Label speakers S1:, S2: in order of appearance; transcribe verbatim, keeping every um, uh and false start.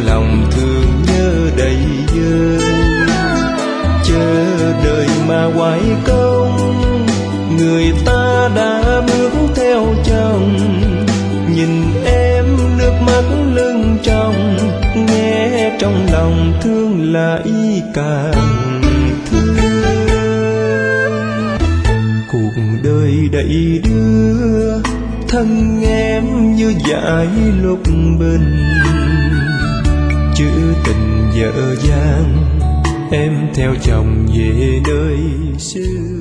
S1: lòng thương nhớ đầy vơi. Chờ đời mà hoài công, người ta đã bước theo chồng. Nhìn em nước mắt lưng tròng, nghe trong lòng thương lại càng thương. Cuộc đời đầy đưa, thân em như dải lúc bình. Chữ tình dở dang, em theo chồng về nơi xưa.